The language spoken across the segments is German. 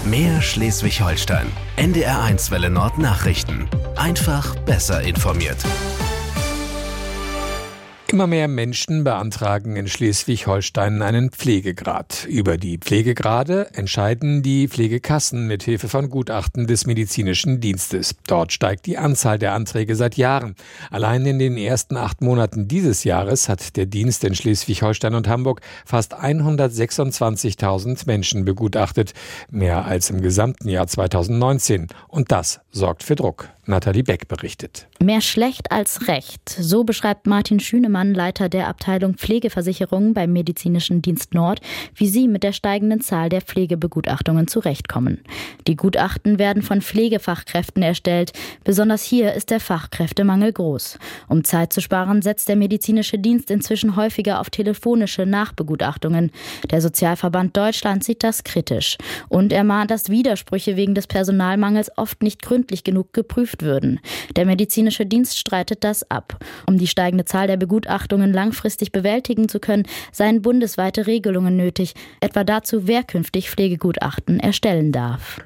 Mehr Schleswig-Holstein. NDR1 Welle Nord Nachrichten. Einfach besser informiert. Immer mehr Menschen beantragen in Schleswig-Holstein einen Pflegegrad. Über die Pflegegrade entscheiden die Pflegekassen mit Hilfe von Gutachten des medizinischen Dienstes. Dort steigt die Anzahl der Anträge seit Jahren. Allein in den ersten 8 Monaten dieses Jahres hat der Dienst in Schleswig-Holstein und Hamburg fast 126.000 Menschen begutachtet. Mehr als im gesamten Jahr 2019. Und das sorgt für Druck. Nathalie Beck berichtet. Mehr schlecht als recht. So beschreibt Martin Schünemann, Leiter der Abteilung Pflegeversicherung beim Medizinischen Dienst Nord, wie sie mit der steigenden Zahl der Pflegebegutachtungen zurechtkommen. Die Gutachten werden von Pflegefachkräften erstellt. Besonders hier ist der Fachkräftemangel groß. Um Zeit zu sparen, setzt der medizinische Dienst inzwischen häufiger auf telefonische Nachbegutachtungen. Der Sozialverband Deutschland sieht das kritisch. Und er mahnt, dass Widersprüche wegen des Personalmangels oft nicht gründlich genug geprüft würden. Der medizinische Dienst streitet das ab. Um die steigende Zahl der Begutachtungen langfristig bewältigen zu können, seien bundesweite Regelungen nötig, etwa dazu, wer künftig Pflegegutachten erstellen darf.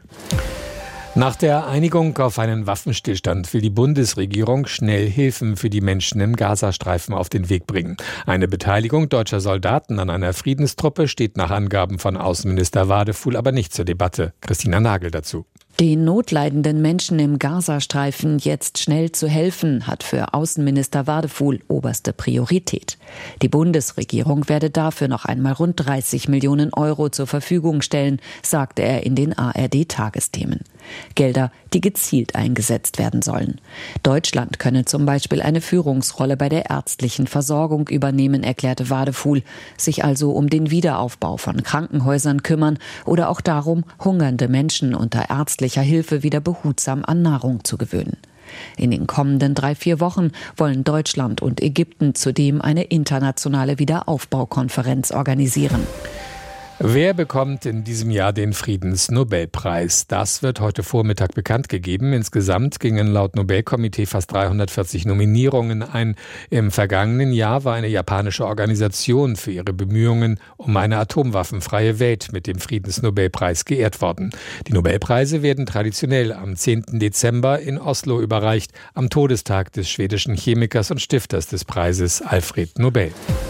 Nach der Einigung auf einen Waffenstillstand will die Bundesregierung schnell Hilfen für die Menschen im Gazastreifen auf den Weg bringen. Eine Beteiligung deutscher Soldaten an einer Friedenstruppe steht nach Angaben von Außenminister Wadefuhl aber nicht zur Debatte. Christina Nagel dazu. Den notleidenden Menschen im Gazastreifen jetzt schnell zu helfen, hat für Außenminister Wadefuhl oberste Priorität. Die Bundesregierung werde dafür noch einmal rund 30 Millionen Euro zur Verfügung stellen, sagte er in den ARD-Tagesthemen. Gelder, die gezielt eingesetzt werden sollen. Deutschland könne zum Beispiel eine Führungsrolle bei der ärztlichen Versorgung übernehmen, erklärte Wadefuhl, sich also um den Wiederaufbau von Krankenhäusern kümmern oder auch darum, hungernde Menschen unter ärztlicher Hilfe wieder behutsam an Nahrung zu gewöhnen. In den kommenden 3-4 Wochen wollen Deutschland und Ägypten zudem eine internationale Wiederaufbaukonferenz organisieren. Wer bekommt in diesem Jahr den Friedensnobelpreis? Das wird heute Vormittag bekannt gegeben. Insgesamt gingen laut Nobelkomitee fast 340 Nominierungen ein. Im vergangenen Jahr war eine japanische Organisation für ihre Bemühungen um eine atomwaffenfreie Welt mit dem Friedensnobelpreis geehrt worden. Die Nobelpreise werden traditionell am 10. Dezember in Oslo überreicht, am Todestag des schwedischen Chemikers und Stifters des Preises Alfred Nobel.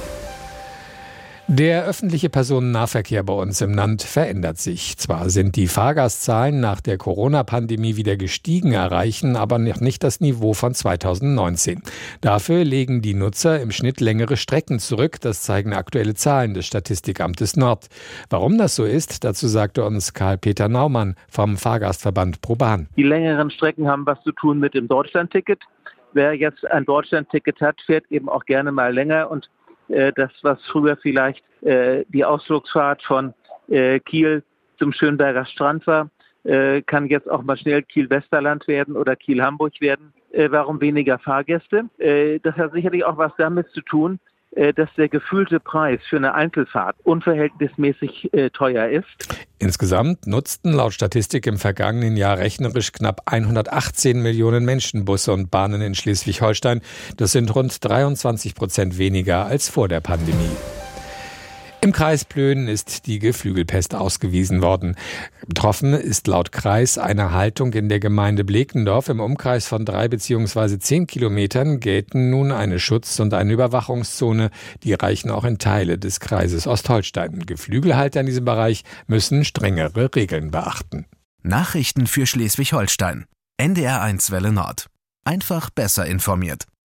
Der öffentliche Personennahverkehr bei uns im Land verändert sich. Zwar sind die Fahrgastzahlen nach der Corona-Pandemie wieder gestiegen, erreichen aber noch nicht das Niveau von 2019. Dafür legen die Nutzer im Schnitt längere Strecken zurück. Das zeigen aktuelle Zahlen des Statistikamtes Nord. Warum das so ist, dazu sagte uns Karl-Peter Naumann vom Fahrgastverband ProBahn. Die längeren Strecken haben was zu tun mit dem Deutschlandticket. Wer jetzt ein Deutschlandticket hat, fährt eben auch gerne mal länger und das, was früher vielleicht die Ausflugsfahrt von Kiel zum Schönberger Strand war, kann jetzt auch mal schnell Kiel-Westerland werden oder Kiel-Hamburg werden. Warum weniger Fahrgäste? Das hat sicherlich auch was damit zu tun, dass der gefühlte Preis für eine Einzelfahrt unverhältnismäßig teuer ist. Insgesamt nutzten laut Statistik im vergangenen Jahr rechnerisch knapp 118 Millionen Menschen Busse und Bahnen in Schleswig-Holstein. Das sind rund 23% weniger als vor der Pandemie. Im Kreis Plön ist die Geflügelpest ausgewiesen worden. Betroffen ist laut Kreis eine Haltung in der Gemeinde Blekendorf. Im Umkreis von 3 bzw. 10 Kilometern gelten nun eine Schutz- und eine Überwachungszone. Die reichen auch in Teile des Kreises Ostholstein. Geflügelhalter in diesem Bereich müssen strengere Regeln beachten. Nachrichten für Schleswig-Holstein. NDR1 Welle Nord. Einfach besser informiert.